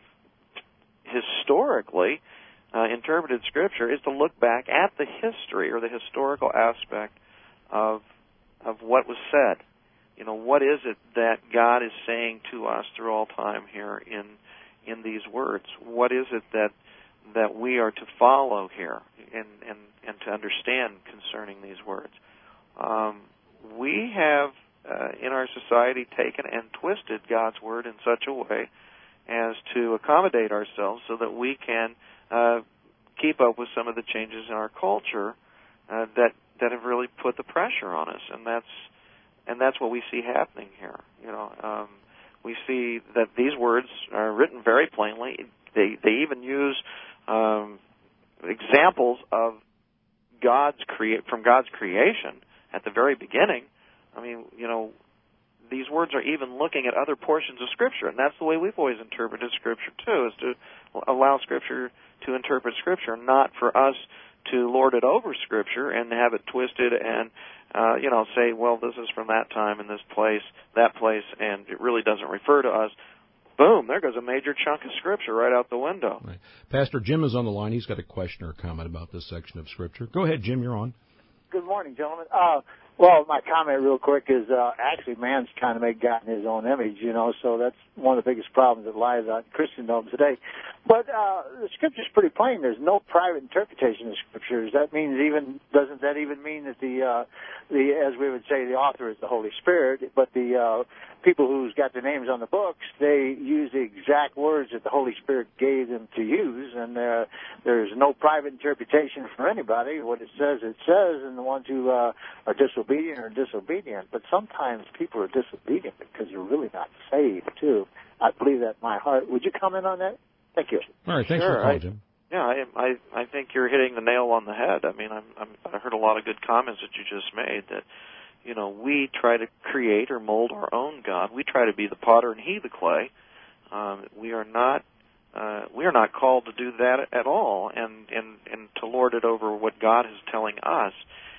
Speaker 2: historically uh, interpreted Scripture, is to look back at the history or the historical aspect of of what was said. You know, what is it that God is saying to us through all time here in in these words? What is it that that we are to follow here and and, and to understand concerning these words? Um, we have uh, in our society taken and twisted God's word in such a way as to accommodate ourselves so that we can uh, keep up with some of the changes in our culture uh, that that have really put the pressure on us, and that's and that's what we see happening here. You know, um, we see that these words are written very plainly. They they even use um, examples of God's crea- from God's creation at the very beginning. I mean, you know, these words are even looking at other portions of Scripture, and that's the way we've always interpreted Scripture too, is to allow Scripture to interpret Scripture, not for us to lord it over Scripture and have it twisted and, uh, you know, say, well, this is from that time in this place, that place, and it really doesn't refer to us. Boom, there goes a major chunk of Scripture right out the window.
Speaker 1: Right. Pastor Jim is on the line. He's got a question or a comment about this section of Scripture. Go ahead, Jim, you're on.
Speaker 9: Good morning, gentlemen. Uh, well, my comment real quick is uh, actually man's kind of made God in his own image, you know, so that's one of the biggest problems that lies on Christendom today. But uh, the Scripture's pretty plain. There's no private interpretation of Scriptures. That means even doesn't that even mean that the uh, the as we would say the author is the Holy Spirit, but the uh, people who's got their names on the books, they use the exact words that the Holy Spirit gave them to use, and uh, there's no private interpretation for anybody. What it says, it says, and the ones who uh, are disobedient obedient or disobedient, but sometimes people are disobedient because they're really not saved, too. I believe that in my heart. Would you comment on that? Thank you.
Speaker 1: All right, thanks
Speaker 2: sure,
Speaker 1: for calling,
Speaker 2: I,
Speaker 1: Jim.
Speaker 2: Yeah, I, I I think you're hitting the nail on the head. I mean, I'm, I'm, I heard a lot of good comments that you just made that, you know, we try to create or mold our own God. We try to be the potter and he the clay. Um, we are not uh, we are not called to do that at all, and, and, and to lord it over what God is telling us.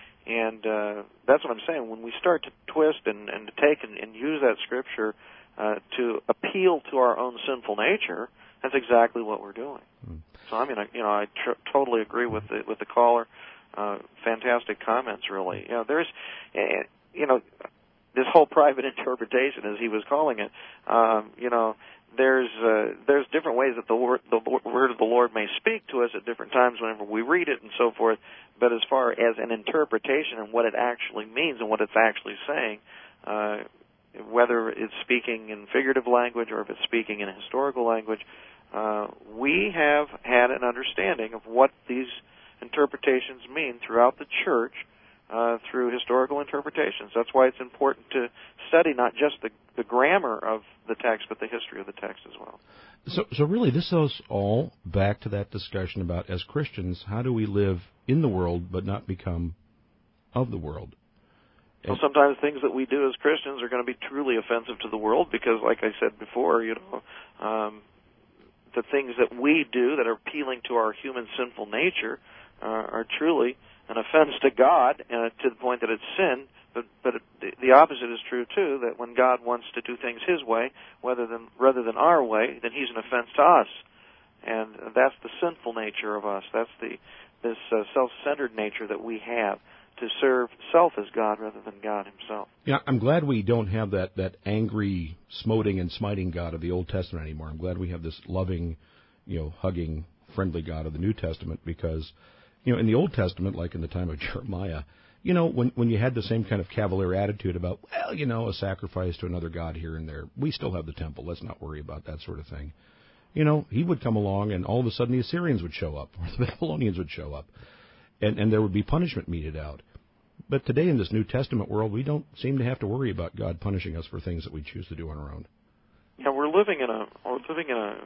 Speaker 2: And uh, that's what I'm saying. When we start to twist and, and to take and, and use that scripture uh, to appeal to our own sinful nature, that's exactly what we're doing. Mm. So I mean, I, you know, I tr- totally agree with the with the caller. Uh, fantastic comments, really. You know, there's, uh, you know, this whole private interpretation, as he was calling it. Um, you know, there's uh, there's different ways that the word the word of the Lord may speak to us at different times whenever we read it and so forth. But as far as an interpretation and what it actually means and what it's actually saying, uh, whether it's speaking in figurative language or if it's speaking in historical language, uh, we have had an understanding of what these interpretations mean throughout the church uh, through historical interpretations. That's why it's important to study not just the, the grammar of the text, but the history of the text as well.
Speaker 1: So, so really, this goes all back to that discussion about, as Christians, how do we live in the world but not become of the world?
Speaker 2: Well, sometimes things that we do as Christians are going to be truly offensive to the world because, like I said before, you know, um, the things that we do that are appealing to our human sinful nature uh, are truly an offense to God uh, to the point that it's sin. But, but it, the opposite is true, too, that when God wants to do things His way rather than, rather than our way, then He's an offense to us. And that's the sinful nature of us. That's the this uh, self-centered nature that we have, to serve self as God rather than God Himself.
Speaker 1: Yeah, I'm glad we don't have that, that angry, smoting and smiting God of the Old Testament anymore. I'm glad we have this loving, you know, hugging, friendly God of the New Testament because, you know, in the Old Testament, like in the time of Jeremiah, you know, when when you had the same kind of cavalier attitude about, well, you know, a sacrifice to another god here and there, we still have the temple, let's not worry about that sort of thing. You know, he would come along and all of a sudden the Assyrians would show up, or the Babylonians would show up, and, and there would be punishment meted out. But today in this New Testament world, we don't seem to have to worry about God punishing us for things that we choose to do on our own.
Speaker 2: Yeah, we're living in a we're living in a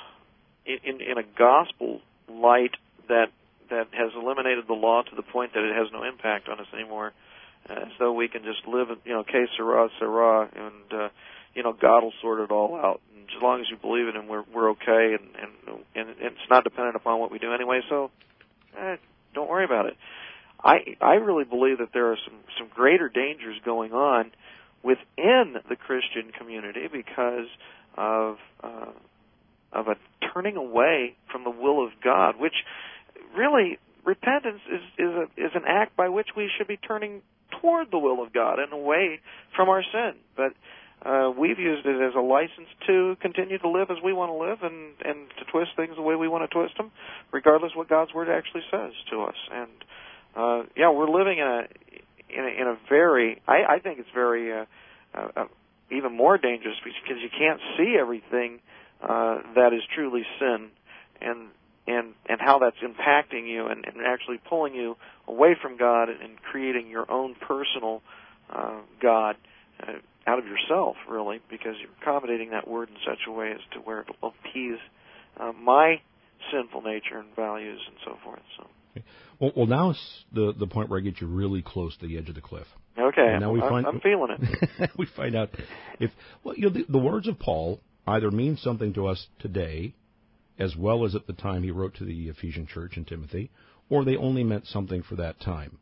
Speaker 2: in in a gospel light that that has eliminated the law to the point that it has no impact on us anymore, as though we can just live, you know, que sera, sera, and uh, you know, God will sort it all out. And as long as you believe it, and we're we're okay, and and and it's not dependent upon what we do anyway. So, eh, don't worry about it. I I really believe that there are some some greater dangers going on within the Christian community because of uh, of a turning away from the will of God, which really repentance is is a, is an act by which we should be turning toward the will of God and away from our sin. But uh, we've used it as a license to continue to live as we want to live and and to twist things the way we want to twist them, regardless of what God's Word actually says to us. And Uh, yeah, we're living in a in a, in a very, I, I think it's very uh, uh, uh, even more dangerous because you can't see everything uh, that is truly sin, and and and how that's impacting you and, and actually pulling you away from God and, and creating your own personal uh, God uh, out of yourself, really, because you're accommodating that word in such a way as to where it will appease uh, my sinful nature and values and so forth. So.
Speaker 1: Well, well, now it's the the point where I get you really close to the edge of the cliff.
Speaker 2: Okay,
Speaker 1: and now we
Speaker 2: I'm,
Speaker 1: find,
Speaker 2: I'm feeling it.
Speaker 1: we find out if well, you know, the, the words of Paul either mean something to us today, as well as at the time he wrote to the Ephesian church in Timothy, or they only meant something for that time.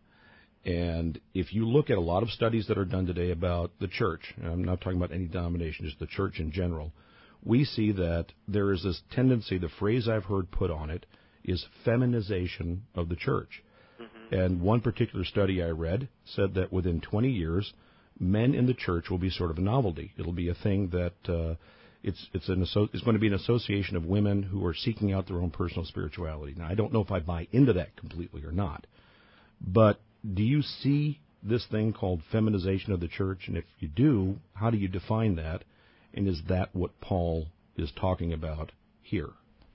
Speaker 1: And if you look at a lot of studies that are done today about the church, and I'm not talking about any denomination, just the church in general, we see that there is this tendency, the phrase I've heard put on it, is feminization of the church. Mm-hmm. And one particular study I read said that within twenty years, men in the church will be sort of a novelty. It'll be a thing that uh, it's it's an it's going to be an association of women who are seeking out their own personal spirituality. Now, I don't know if I buy into that completely or not, but do you see this thing called feminization of the church? And if you do, how do you define that? And is that what Paul is talking about here?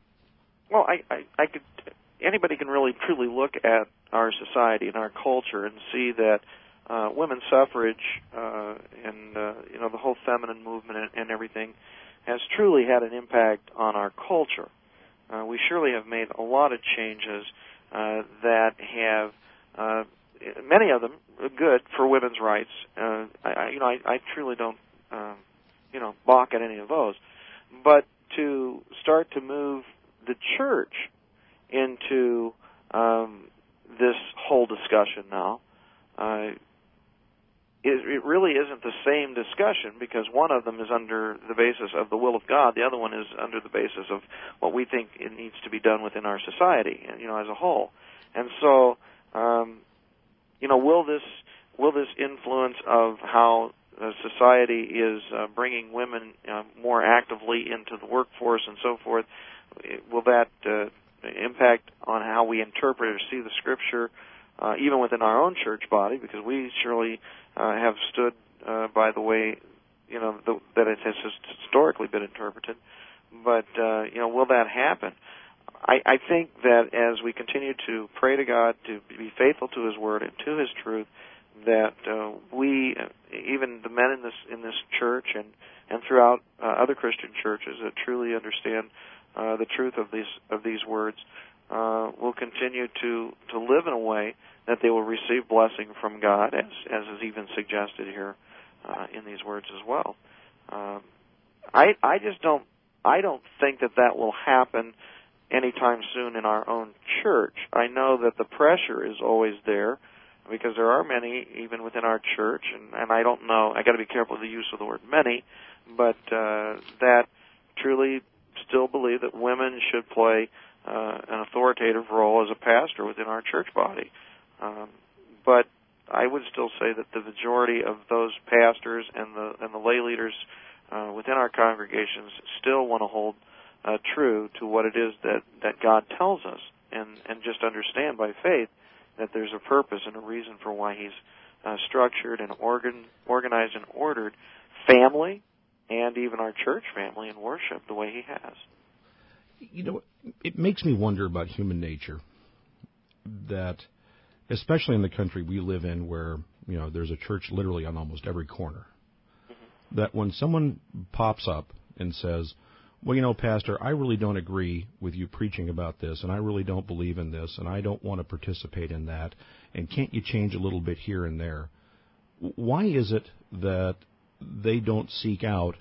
Speaker 2: Well, I, I, I could. Anybody can really truly look at our society and our culture and see that uh, women's suffrage uh, and uh, you know the whole feminine movement and, and everything has truly had an impact on our culture. Uh, we surely have made a lot of changes uh, that have, uh, many of them good for women's rights. Uh, I, you know, I, I truly don't, uh, you know, balk at any of those. But to start to move the church into um, this whole discussion now, uh, it, it really isn't the same discussion, because one of them is under the basis of the will of God, the other one is under the basis of what we think it needs to be done within our society, you know, as a whole. And so, um, you know, will this will this influence of how uh, society is uh, bringing women uh, more actively into the workforce and so forth, will that uh, impact on how we interpret or see the Scripture, uh, even within our own church body? Because we surely uh, have stood uh, by the way, you know, the, that it has historically been interpreted. But uh, you know, will that happen? I, I think that as we continue to pray to God to be faithful to His Word and to His truth, that uh, we, even the men in this in this church and and throughout uh, other Christian churches that truly understand uh, the truth of these of these words, uh, will continue to to live in a way that they will receive blessing from God, as as is even suggested here uh, in these words as well. Um, I I just don't I don't think that that will happen anytime soon in our own church. I know that the pressure is always there, because there are many, even within our church, and, and I don't know, I got to be careful of the use of the word many, but uh, that truly still believe that women should play uh, an authoritative role as a pastor within our church body. Um, but I would still say that the majority of those pastors and the and the lay leaders uh, within our congregations still want to hold Uh, true to what it is that, that God tells us, and, and just understand by faith that there's a purpose and a reason for why He's uh, structured and organ, organized and ordered family and even our church family and worship the way He has.
Speaker 1: You know, it makes me wonder about human nature, that especially in the country we live in, where, you know, there's a church literally on almost every corner, mm-hmm. that when someone pops up and says, well, you know, Pastor, I really don't agree with you preaching about this, and I really don't believe in this, and I don't want to participate in that, and can't you change a little bit here and there? Why is it that they don't seek out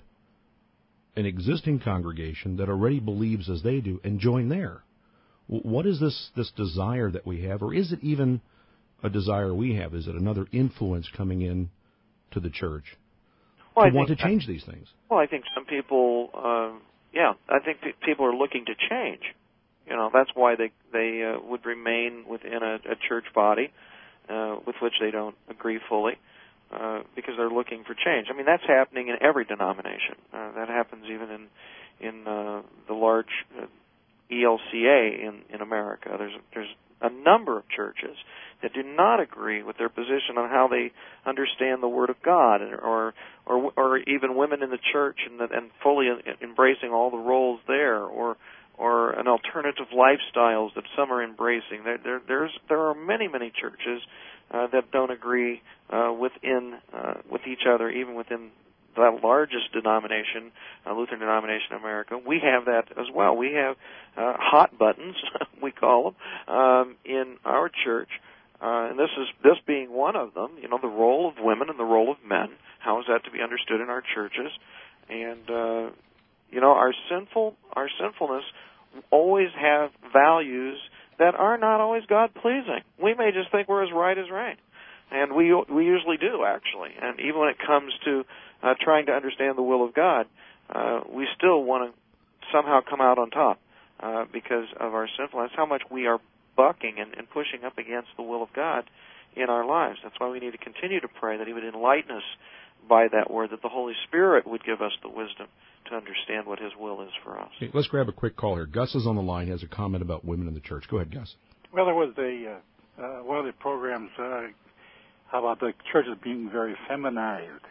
Speaker 1: an existing congregation that already believes as they do and join there? What is this, this desire that we have, or is it even a desire we have? Is it another influence coming in to the church well, to I want to change I, these things?
Speaker 2: Well, I think some people... Uh, Yeah, I think people are looking to change. You know, that's why they they uh, would remain within a, a church body uh, with which they don't agree fully, uh, because they're looking for change. I mean, that's happening in every denomination. Uh, that happens even in in uh, the large uh, E L C A in, in America. There's there's a number of churches that do not agree with their position on how they understand the Word of God, or or or even women in the church and, and fully embracing all the roles there, or or an alternative lifestyles that some are embracing. There there there's there are many many churches uh, that don't agree uh, within uh, with each other, even within the largest denomination, uh, Lutheran denomination in America. We have that as well. We have uh, hot buttons, we call them, um, in our church. Uh, and this is this being one of them, you know, the role of women and the role of men. How is that to be understood in our churches? And uh, you know, our sinful our sinfulness always have values that are not always God pleasing. We may just think we're as right as rain, and we we usually do actually. And even when it comes to uh, trying to understand the will of God, uh, we still want to somehow come out on top uh, because of our sinfulness. How much we are bucking and, and pushing up against the will of God in our lives. That's why we need to continue to pray that He would enlighten us by that Word, that the Holy Spirit would give us the wisdom to understand what His will is for us.
Speaker 1: Okay, let's grab a quick call here. Gus is on the line. He has a comment about women in the church. Go ahead, Gus.
Speaker 10: Well, there was a uh, uh, one of the programs uh, how about the churches being very feminized,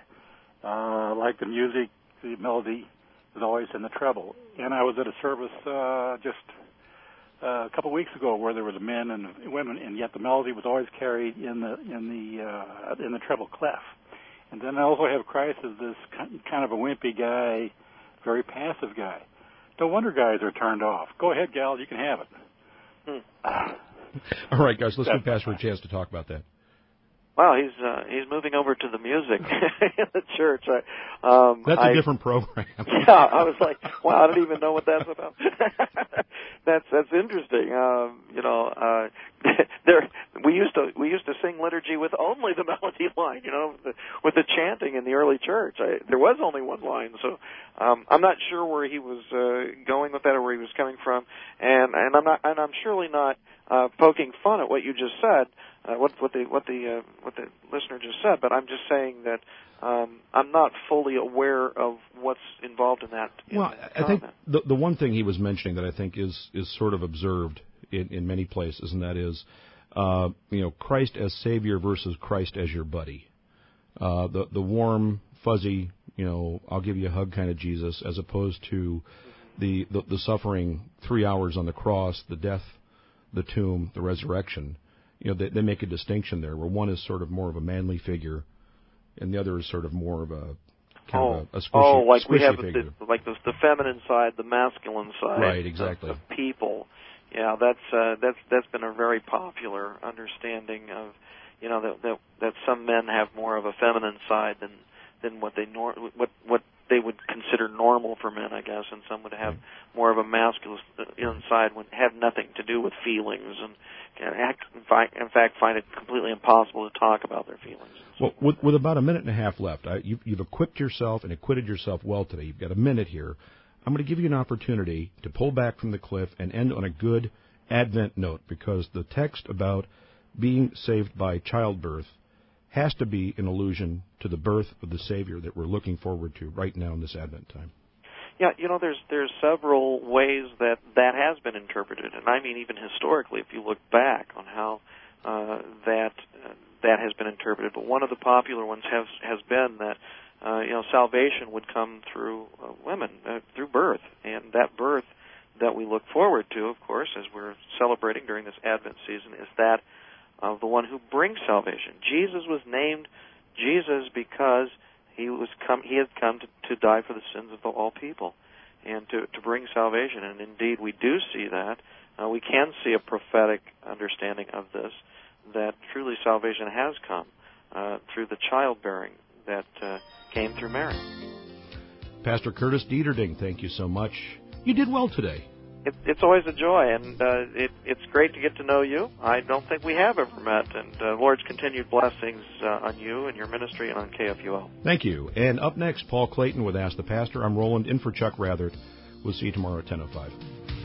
Speaker 10: uh, like the music, the melody is always in the treble. And I was at a service uh, just uh, a couple of weeks ago where there was men and women, and yet the melody was always carried in the in the uh, in the treble clef. And then I also have Christ as this kind of a wimpy guy, very passive guy. No wonder guys are turned off. Go ahead, gal, you can have it.
Speaker 2: Hmm.
Speaker 1: All right, guys, let's give Pastor a chance to talk about that.
Speaker 2: Wow, he's uh, he's moving over to the music in the church. I, um,
Speaker 1: that's a
Speaker 2: I,
Speaker 1: different program.
Speaker 2: Yeah, I was like, wow, I don't even know what that's about. that's that's interesting. Um, you know, uh, there we used to we used to sing liturgy with only the melody line. You know, with the, with the chanting in the early church, I, there was only one line. So um, I'm not sure where he was uh, going with that or where he was coming from, and and I'm not and I'm surely not uh, poking fun at what you just said. Uh, what, what the what the uh, what the listener just said, but I'm just saying that um, I'm not fully aware of what's involved in that. In
Speaker 1: well,
Speaker 2: that
Speaker 1: I think the the one thing he was mentioning that I think is is sort of observed in, in many places, and that is, uh, you know, Christ as Savior versus Christ as your buddy. Uh, the the warm, fuzzy, you know, I'll give you a hug kind of Jesus, as opposed to the the, the suffering three hours on the cross, the death, the tomb, the resurrection. You know, they, they make a distinction there, where one is sort of more of a manly figure, and the other is sort of more of a kind
Speaker 2: oh,
Speaker 1: of a, a squishy,
Speaker 2: oh, like
Speaker 1: squishy
Speaker 2: we have
Speaker 1: figure.
Speaker 2: the, like the, the feminine side, the masculine side,
Speaker 1: right? Exactly.
Speaker 2: Of, of people. Yeah, that's uh, that's that's been a very popular understanding of, you know, that that, that some men have more of a feminine side than than what they nor what what they would consider normal for men, I guess, and some would have
Speaker 1: right.
Speaker 2: more of a masculine inside, would have nothing to do with feelings, and, and act, in fact find it completely impossible to talk about their feelings.
Speaker 1: Well, with, with about a minute and a half left, I, you've, you've equipped yourself and acquitted yourself well today. You've got a minute here. I'm going to give you an opportunity to pull back from the cliff and end on a good Advent note, because the text about being saved by childbirth has to be an allusion to the birth of the Savior that we're looking forward to right now in this Advent time.
Speaker 2: Yeah, you know, there's there's several ways that that has been interpreted, and I mean even historically, if you look back on how uh, that uh, that has been interpreted. But one of the popular ones has has been that uh, you know salvation would come through uh, women, uh, through birth, and that birth that we look forward to, of course, as we're celebrating during this Advent season, is that of the one who brings salvation. Jesus was named Jesus because he was come. He had come to, to die for the sins of all people, and to to bring salvation. And indeed, we do see that. Uh, we can see a prophetic understanding of this, that truly salvation has come uh, through the childbearing that uh, came through Mary.
Speaker 1: Pastor Curtis Dieterding, thank you so much. You did well today.
Speaker 2: It, it's always a joy, and uh, it, it's great to get to know you. I don't think we have ever met, and uh, Lord's continued blessings uh, on you and your ministry and on K F U O.
Speaker 1: Thank you. And up next, Paul Clayton with Ask the Pastor. I'm Roland, in for Chuck Rathert. We'll see you tomorrow at ten oh five.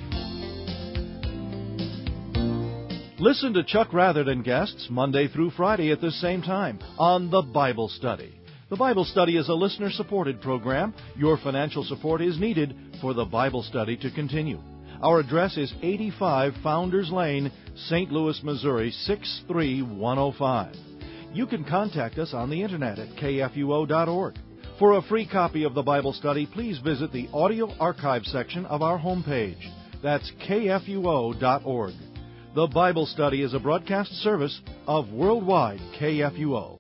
Speaker 6: Listen to Chuck Rathert and guests Monday through Friday at this same time on The Bible Study. The Bible Study is a listener-supported program. Your financial support is needed for the Bible Study to continue. Our address is eighty-five Founders Lane, Saint Louis, Missouri, six three one oh five. You can contact us on the Internet at K F U O dot org. For a free copy of the Bible Study, please visit the Audio Archive section of our homepage. That's K F U O dot org. The Bible Study is a broadcast service of Worldwide K F U O.